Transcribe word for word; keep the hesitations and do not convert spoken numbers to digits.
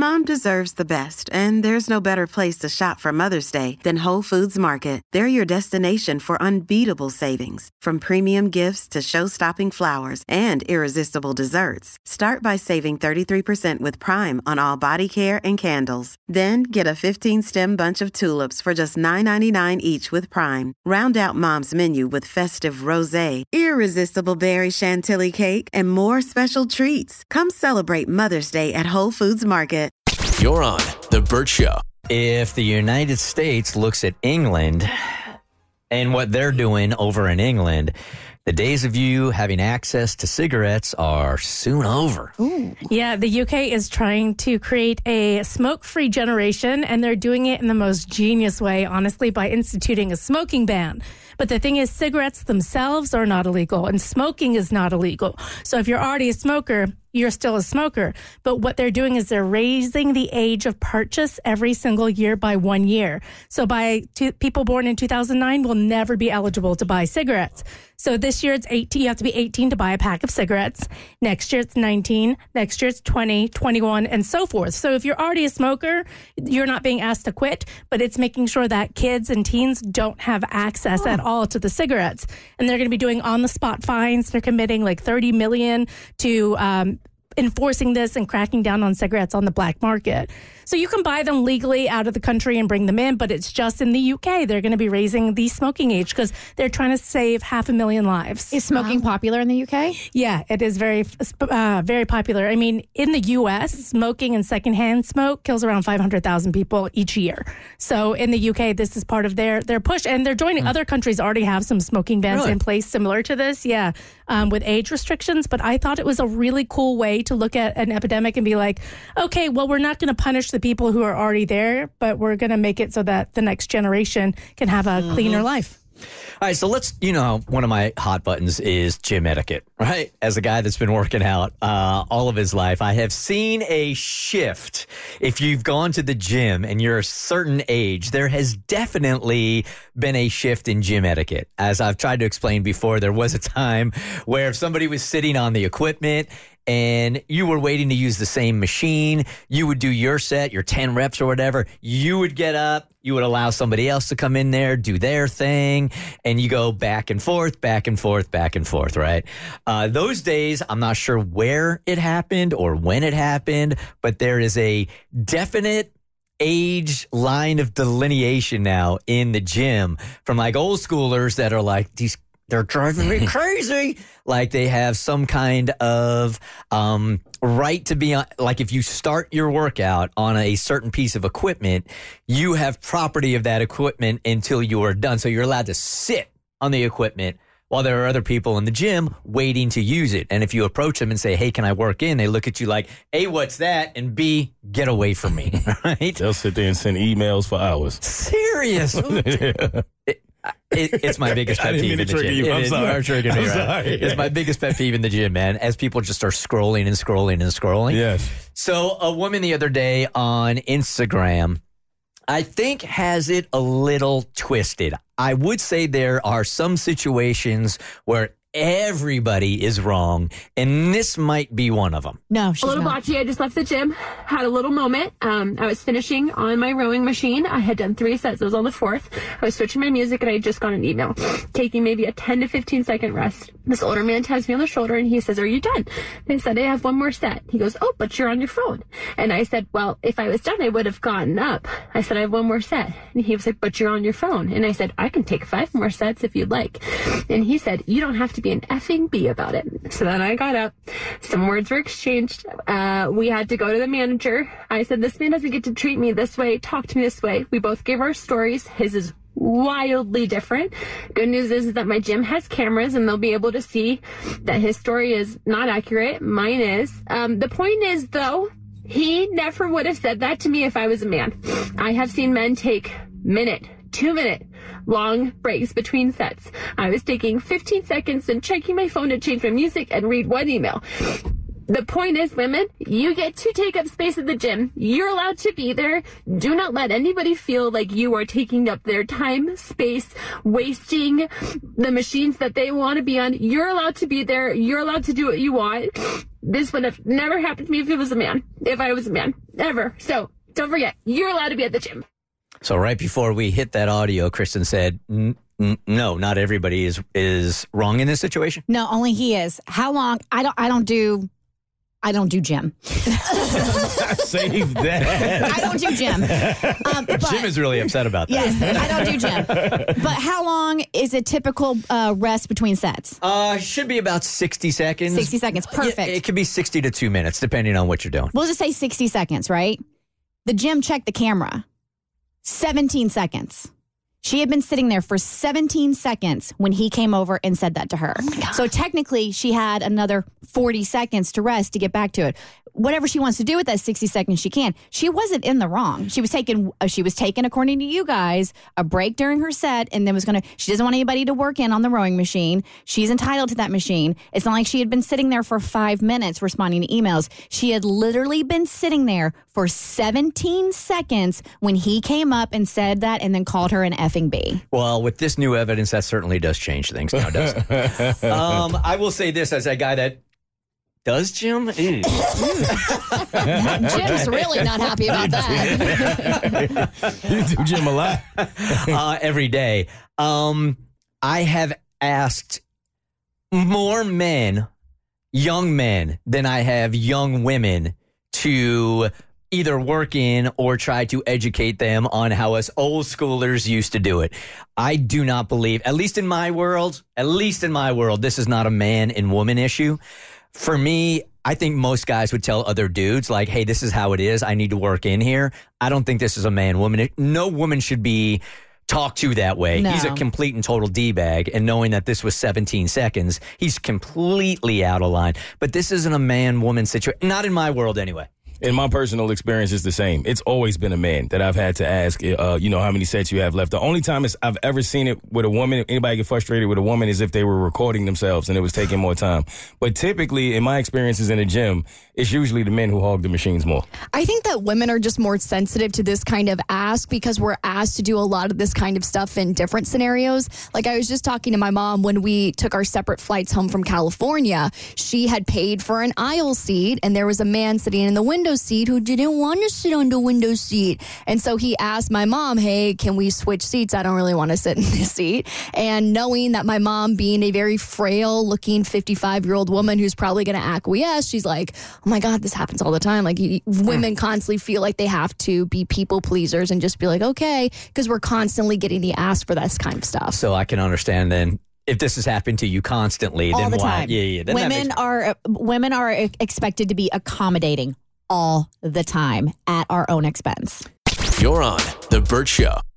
Mom deserves the best, and there's no better place to shop for Mother's Day than Whole Foods Market. They're your destination for unbeatable savings, from premium gifts to show-stopping flowers and irresistible desserts. Start by saving thirty-three percent with Prime on all body care and candles. Then get a fifteen-stem bunch of tulips for just nine ninety-nine each with Prime. Round out Mom's menu with festive rosé, irresistible berry chantilly cake, and more special treats. Come celebrate Mother's Day at Whole Foods Market. You're on The Bert Show. If the United States looks at England and what they're doing over in England, the days of you having access to cigarettes are soon over. Ooh. Yeah, the U K is trying to create a smoke-free generation, and they're doing it in the most genius way, honestly, by instituting a smoking ban. But the thing is, cigarettes themselves are not illegal, and smoking is not illegal. So if you're already a smoker, you're still a smoker. But what they're doing is they're raising the age of purchase every single year by one year. So by two, people born in two thousand nine will never be eligible to buy cigarettes. So this year it's eighteen. You have to be eighteen to buy a pack of cigarettes. Next year it's nineteen. Next year it's twenty, twenty-one, and so forth. So if you're already a smoker, you're not being asked to quit, but it's making sure that kids and teens don't have access oh. at all to the cigarettes. And they're going to be doing on-the-spot fines. They're committing like thirty million dollars to um, enforcing this and cracking down on cigarettes on the black market. So you can buy them legally out of the country and bring them in, but it's just in the U K. They're going to be raising the smoking age because they're trying to save half a million lives. Is smoking wow. popular in the U K? Yeah, it is very, uh, very popular. I mean, in the U S, smoking and secondhand smoke kills around five hundred thousand people each year. So in the U K, this is part of their, their push, and they're joining. Mm. Other countries already have some smoking bans really? in place similar to this, yeah, um, with age restrictions. But I thought it was a really cool way to look at an epidemic and be like, okay, well, we're not going to punish the people who are already there, but we're going to make it so that the next generation can have a mm-hmm. cleaner life. All right, so let's, you know, one of my hot buttons is gym etiquette, right? As a guy that's been working out uh, all of his life, I have seen a shift. If you've gone to the gym and you're a certain age, there has definitely been a shift in gym etiquette. As I've tried to explain before, there was a time where if somebody was sitting on the equipment and you were waiting to use the same machine, you would do your set, your ten reps or whatever. You would get up, you would allow somebody else to come in there, do their thing, and you go back and forth, back and forth, back and forth, right? Uh, those days, I'm not sure where it happened or when it happened, but there is a definite age line of delineation now in the gym from like old schoolers that are like, these they're driving me crazy. Like they have some kind of um, right to be on. Like if you start your workout on a certain piece of equipment, you have property of that equipment until you are done. So you're allowed to sit on the equipment while there are other people in the gym waiting to use it. And if you approach them and say, hey, can I work in? They look at you like, A, what's that? And B, get away from me. Right? They'll sit there and send emails for hours. Serious. yeah. it, It, it's my biggest pet peeve in the gym. You. I'm it, sorry. I'm, tricking me, I'm right? sorry. It's my biggest pet peeve in the gym, man, as people just are scrolling and scrolling and scrolling. Yes. So a woman the other day on Instagram, I think, has it a little twisted. I would say there are some situations where everybody is wrong, and this might be one of them. No, she's a little not. botchy. I just left the gym, had a little moment. Um, I was finishing on my rowing machine. I had done three sets. It was on the fourth. I was switching my music, and I had just got an email, taking maybe a ten to fifteen second rest. This older man taps me on the shoulder, and he says, are you done? And I said, I have one more set. He goes, oh, but you're on your phone. And I said, well, if I was done, I would have gotten up. I said, I have one more set. And he was like, but you're on your phone. And I said, I can take five more sets if you'd like. And he said, you don't have to be an effing bee about it. So then I got up. Some words were exchanged. Uh, we had to go to the manager. I said, this man doesn't get to treat me this way, talk to me this way. We both gave our stories. His is wildly different. Good news is, is that my gym has cameras and they'll be able to see that his story is not accurate. Mine is. Um, the point is, though, he never would have said that to me if I was a man. I have seen men take minute, two minute long breaks between sets. I was taking fifteen seconds and checking my phone to change my music and read one email. The point is, women, you get to take up space at the gym. You're allowed to be there. Do not let anybody feel like you are taking up their time, space, wasting the machines that they want to be on. You're allowed to be there. You're allowed to do what you want. This would have never happened to me if it was a man, if I was a man. ever. So don't forget, you're allowed to be at the gym. So right before we hit that audio, Kristen said, n- n- "No, not everybody is is wrong in this situation." No, only he is. How long? I don't. I don't do. I don't do gym. Save that. I don't do gym. Um, but, Jim is really upset about that. Yes, I don't do gym. But how long is a typical uh, rest between sets? Uh, should be about sixty seconds. sixty seconds. Perfect. Yeah, it could be sixty to two minutes, depending on what you're doing. We'll just say sixty seconds, right? The gym checked the camera. seventeen seconds. She had been sitting there for seventeen seconds when he came over and said that to her. Oh so technically, she had another forty seconds to rest to get back to it. Whatever she wants to do with that sixty seconds, she can. She wasn't in the wrong. She was taking, uh, she was taking, according to you guys, a break during her set, and then was going to, she doesn't want anybody to work in on the rowing machine. She's entitled to that machine. It's not like she had been sitting there for five minutes responding to emails. She had literally been sitting there for seventeen seconds when he came up and said that and then called her an effing B. Well, with this new evidence, that certainly does change things now, doesn't it? um, I will say this as a guy that does gym. Jim's really not happy about that. You do gym a lot. uh, every day. Um, I have asked more men, young men, than I have young women to either work in or try to educate them on how us old schoolers used to do it. I do not believe, at least in my world, at least in my world, this is not a man and woman issue. For me, I think most guys would tell other dudes, like, hey, this is how it is. I need to work in here. I don't think this is a man-woman. No woman should be talked to that way. No. He's a complete and total D-bag. And knowing that this was seventeen seconds, he's completely out of line. But this isn't a man-woman situation. Not in my world, anyway. In my personal experience, it's the same. It's always been a man that I've had to ask, uh, you know, how many sets you have left. The only time it's, I've ever seen it with a woman, anybody get frustrated with a woman, is if they were recording themselves and it was taking more time. But typically, in my experiences in the gym, it's usually the men who hog the machines more. I think that women are just more sensitive to this kind of ask because we're asked to do a lot of this kind of stuff in different scenarios. Like I was just talking to my mom when we took our separate flights home from California. She had paid for an aisle seat and there was a man sitting in the window seat who didn't want to sit on the window seat. And so he asked my mom, hey, can we switch seats? I don't really want to sit in this seat. And knowing that my mom, being a very frail looking fifty-five-year-old woman who's probably going to acquiesce, she's like, oh my God, this happens all the time. Like you, women constantly feel like they have to be people pleasers and just be like, okay, because we're constantly getting the ask for this kind of stuff. So I can understand then. If this has happened to you constantly, all then the why? time. Yeah, yeah. Then women makes- are uh, women are expected to be accommodating all the time at our own expense. You're on The Bert Show.